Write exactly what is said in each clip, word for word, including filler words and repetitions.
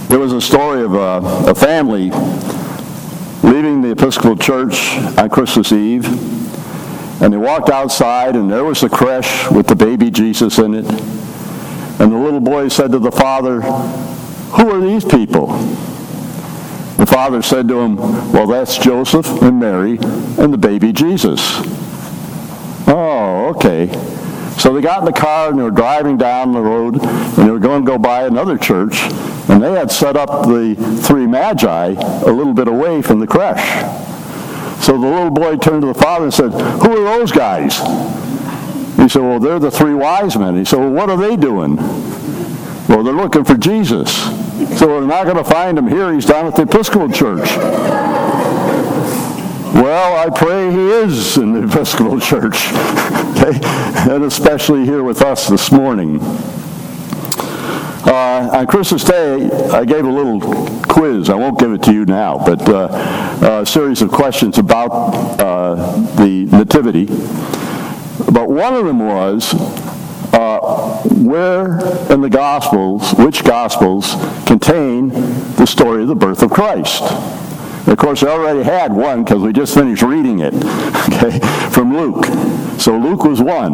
There was a story of a, a family leaving the Episcopal Church on Christmas Eve, and they walked outside, and there was the creche with the baby Jesus in it. And the little boy said to the father, "Who are these people?" The father said to him, "Well, that's Joseph and Mary and the baby Jesus." "Oh, okay." So they got in the car and they were driving down the road, and they were going to go by another church, and they had set up the three magi a little bit away from the creche. So the little boy turned to the father and said, "Who are those guys?" He said, "Well, they're the three wise men." He said, "Well, what are they doing?" "Well, they're looking for Jesus." So we're not going to find him here. He's down at the Episcopal Church. Well, I pray he is in the Episcopal Church, okay? And especially here with us this morning. Uh, on Christmas Day, I gave a little quiz. I won't give it to you now, but uh, a series of questions about uh, the Nativity. But one of them was, uh, where in the Gospels, which Gospels contain the story of the birth of Christ? Of course, we already had one because we just finished reading it, okay, from Luke. So Luke was one.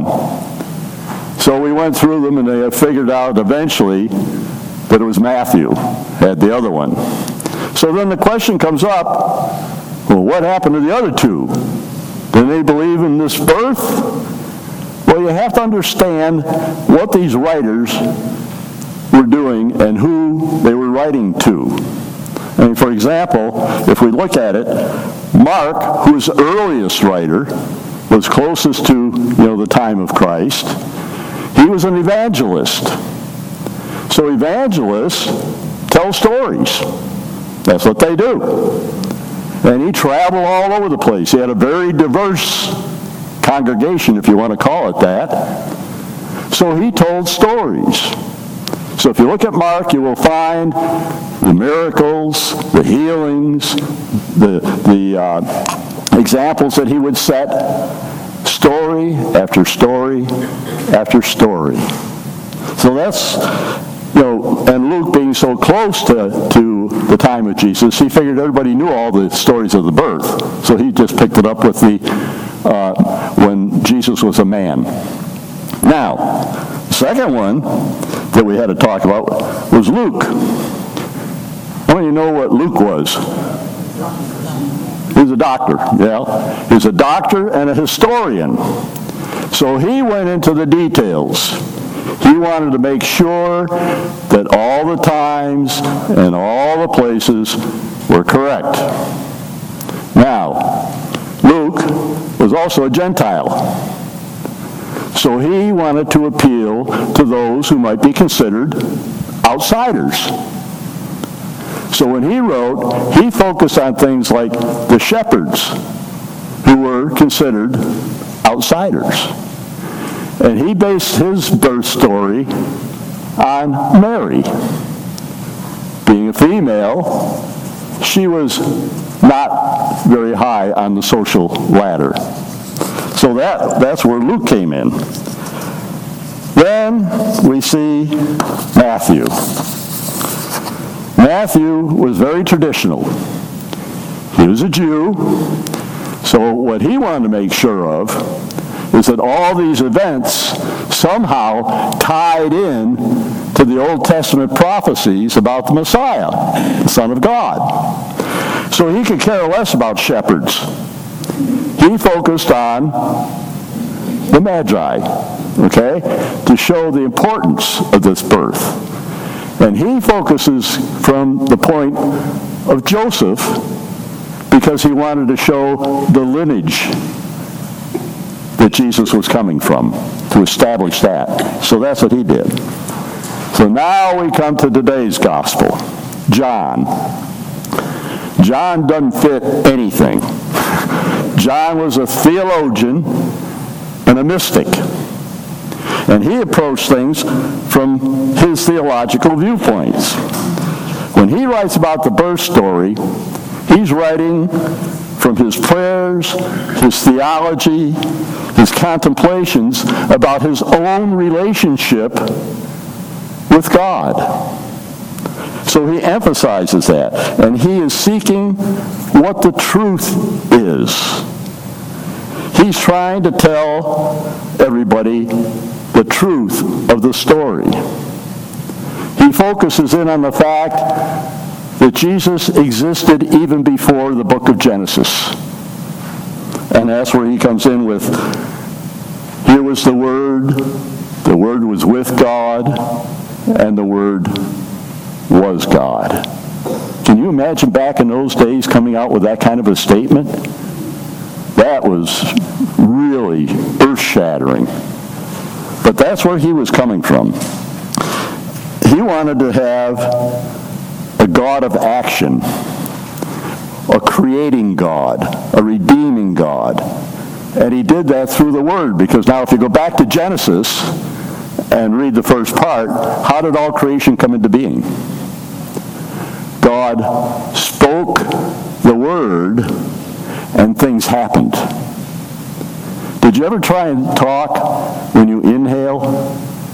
So we went through them, and they figured out eventually that it was Matthew had the other one. So then the question comes up, well, what happened to the other two? Did they believe in this birth? Well, you have to understand what these writers were doing and who they were writing to. I mean, for example, if we look at it, Mark, who was the earliest writer, was closest to, you know, the time of Christ. He was an evangelist. So evangelists tell stories. That's what they do. And he traveled all over the place. He had a very diverse congregation, if you want to call it that. So he told stories. So if you look at Mark, you will find the miracles, the healings, the, the uh, examples that he would set, story after story after story. So that's, you know, and Luke being so close to, to the time of Jesus, he figured everybody knew all the stories of the birth. So he just picked it up with the, uh, when Jesus was a man. Now, the second one that we had to talk about was Luke. How many of you know what Luke was? He was a doctor, yeah. He was a doctor and a historian. So he went into the details. He wanted to make sure that all the times and all the places were correct. Now, Luke was also a Gentile. So he wanted to appeal to those who might be considered outsiders. So when he wrote, he focused on things like the shepherds, who were considered outsiders. And he based his birth story on Mary. Being a female, she was not very high on the social ladder. So that, that's where Luke came in. Then we see Matthew. Matthew was very traditional. He was a Jew, so what he wanted to make sure of is that all these events somehow tied in to the Old Testament prophecies about the Messiah, the Son of God. So he could care less about shepherds. He focused on the Magi, okay, to show the importance of this birth. And he focuses from the point of Joseph because he wanted to show the lineage that Jesus was coming from, to establish that. So that's what he did. So now we come to today's gospel, John. John doesn't fit anything. John was a theologian and a mystic. And he approached things from his theological viewpoints. When he writes about the birth story, he's writing from his prayers, his theology, his contemplations about his own relationship with God. So So he emphasizes that. And he is seeking what the truth is. He's trying to tell everybody the truth of the story. He focuses in on the fact that Jesus existed even before the book of Genesis. And that's where he comes in with, here was the Word, the Word was with God, and the Word was God. Can you imagine back in those days coming out with that kind of a statement? That was really earth-shattering. But that's where he was coming from. He wanted to have a God of action, a creating God, a redeeming God. And he did that through the Word, because now if you go back to Genesis and read the first part, how did all creation come into being? God spoke the Word and things happened. Did you ever try and talk when you inhale?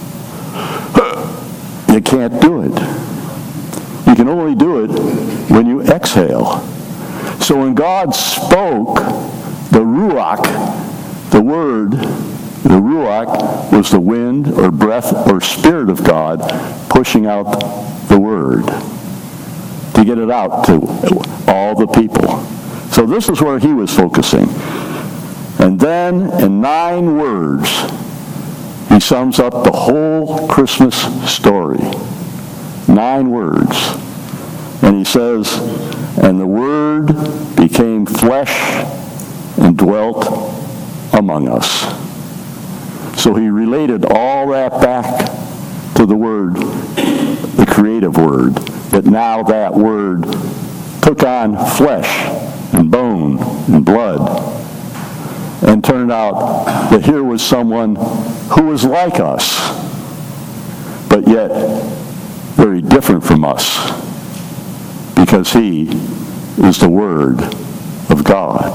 You can't do it. You can only do it when you exhale. So when God spoke, the Ruach, the Word, the Ruach was the wind or breath or Spirit of God pushing out the Word to get it out to all the people. So this is where he was focusing. And then in nine words, he sums up the whole Christmas story. Nine words. And he says, and the Word became flesh and dwelt among us. So he related all that back to the Word, the creative Word, that now that Word took on flesh and bone and blood, and turned out that here was someone who was like us, but yet very different from us, because he is the Word of God.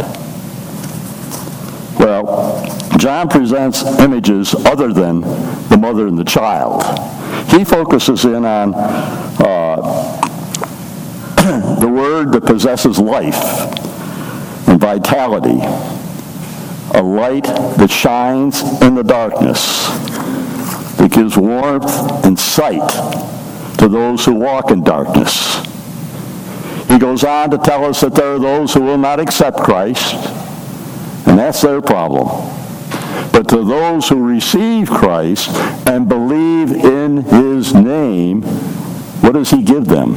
Well, John presents images other than the mother and the child. He focuses in on uh, the Word that possesses life and vitality, a light that shines in the darkness, that gives warmth and sight to those who walk in darkness. He goes on to tell us that there are those who will not accept Christ, and that's their problem. But to those who receive Christ and believe in his name, what does he give them?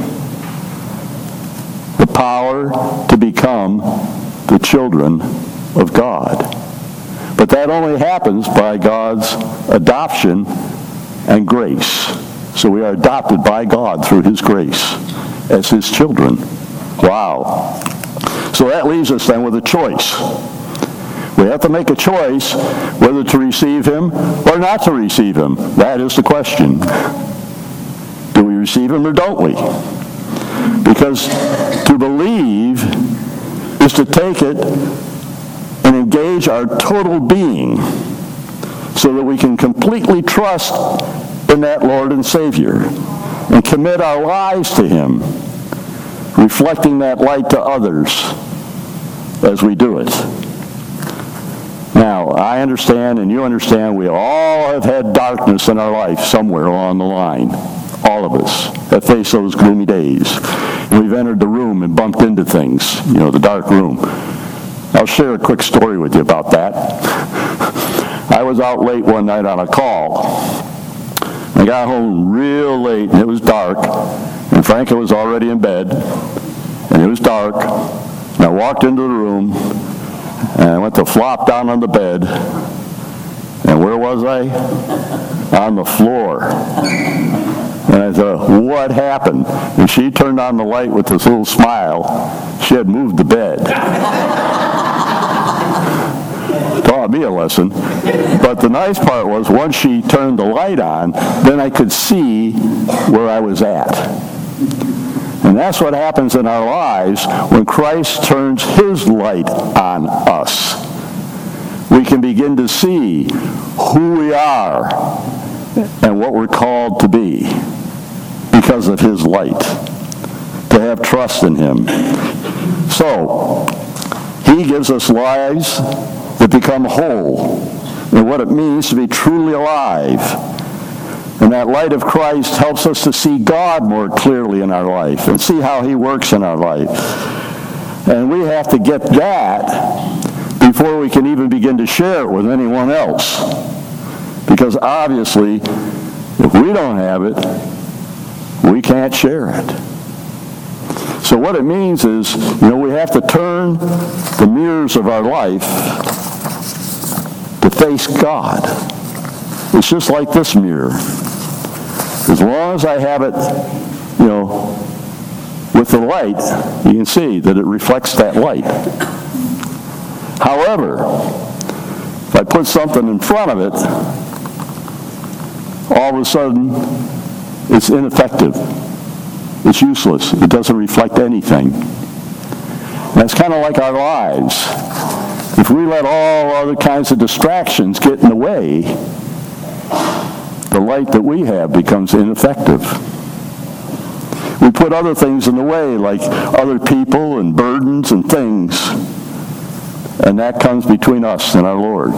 The power to become the children of God. But that only happens by God's adoption and grace. So we are adopted by God through his grace as his children. Wow. So that leaves us then with a choice. We have to make a choice whether to receive him or not to receive him. That is the question. Do we receive him or don't we? Because to believe is to take it and engage our total being so that we can completely trust in that Lord and Savior and commit our lives to him, reflecting that light to others as we do it. Now, I understand and you understand we all have had darkness in our life somewhere along the line. All of us have faced those gloomy days. And we've entered the room and bumped into things, you know, the dark room. I'll share a quick story with you about that. I was out late one night on a call. I got home real late, and it was dark, and Franca was already in bed, and it was dark, and I walked into the room, and I went to flop down on the bed, and where was I? On the floor. And I thought, what happened? And she turned on the light with this little smile. She had moved the bed. Taught me a lesson. But the nice part was, once she turned the light on, then I could see where I was at. And that's what happens in our lives when Christ turns his light on us. We can begin to see who we are and what we're called to be because of his light. to have trust in him. So, he gives us lives that become whole, and what it means to be truly alive. And that light of Christ helps us to see God more clearly in our life and see how he works in our life. And we have to get that before we can even begin to share it with anyone else. Because obviously, if we don't have it, we can't share it. So what it means is, you know, we have to turn the mirrors of our life to face God. It's just like this mirror. As long as I have it, you know, with the light, you can see that it reflects that light. However, if I put something in front of it, all of a sudden, it's ineffective. It's useless. It doesn't reflect anything. That's kind of like our lives. If we let all other kinds of distractions get in the way, the light that we have becomes ineffective. We put other things in the way, like other people and burdens and things, and that comes between us and our Lord.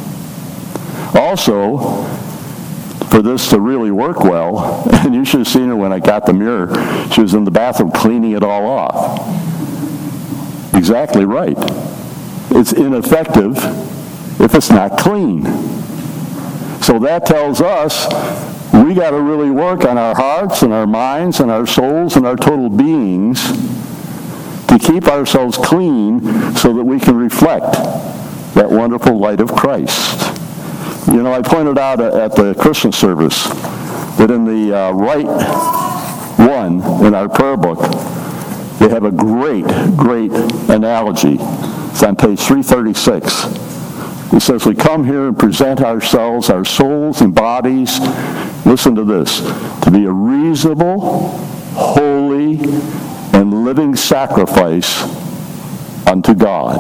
Also, for this to really work well, and you should have seen her when I got the mirror, she was in the bathroom cleaning it all off. Exactly right. It's ineffective if it's not clean. So that tells us we got to really work on our hearts and our minds and our souls and our total beings to keep ourselves clean so that we can reflect that wonderful light of Christ. You know, I pointed out at the Christmas service that in the uh, right one in our prayer book, they have a great, great analogy. It's on page three thirty-six. It says, we come here and present ourselves, our souls and bodies, listen to this, to be a reasonable, holy, and living sacrifice unto God.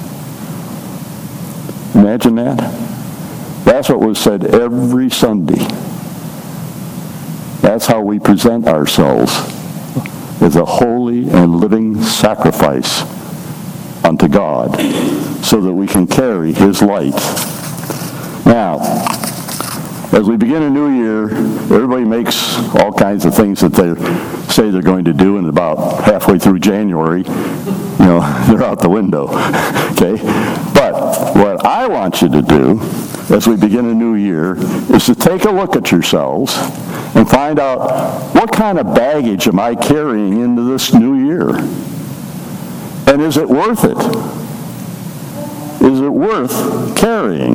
Imagine that. That's what was said every Sunday. That's how we present ourselves, as a holy and living sacrifice unto God, so that we can carry his light. Now, as we begin a new year, everybody makes all kinds of things that they say they're going to do, and about halfway through January, you know, they're out the window. Okay? But what I want you to do as we begin a new year is to take a look at yourselves and find out, what kind of baggage am I carrying into this new year? And is it worth it? Is it worth carrying?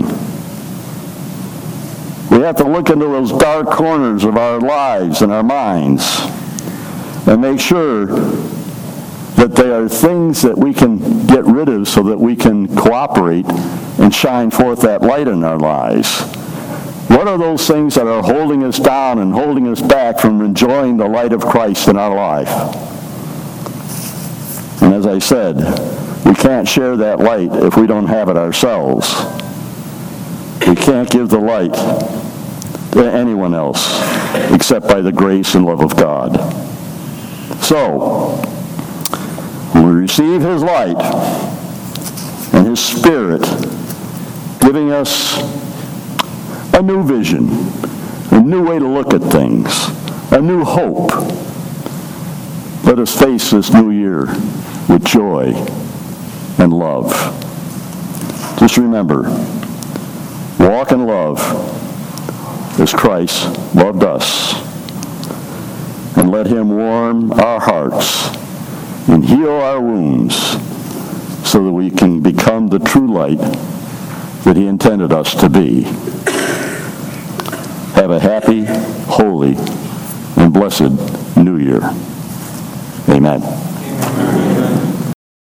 We have to look into those dark corners of our lives and our minds and make sure that they are things that we can get rid of so that we can cooperate and shine forth that light in our lives. What are those things that are holding us down and holding us back from enjoying the light of Christ in our life? And as I said, we can't share that light if we don't have it ourselves. We can't give the light to anyone else except by the grace and love of God. So, when we receive his light and his Spirit giving us a new vision, a new way to look at things, a new hope, let us face this new year with joy and love. Just remember, walk in love as Christ loved us, and let him warm our hearts and heal our wounds so that we can become the true light that he intended us to be. Have a happy, holy, and blessed New Year. Amen.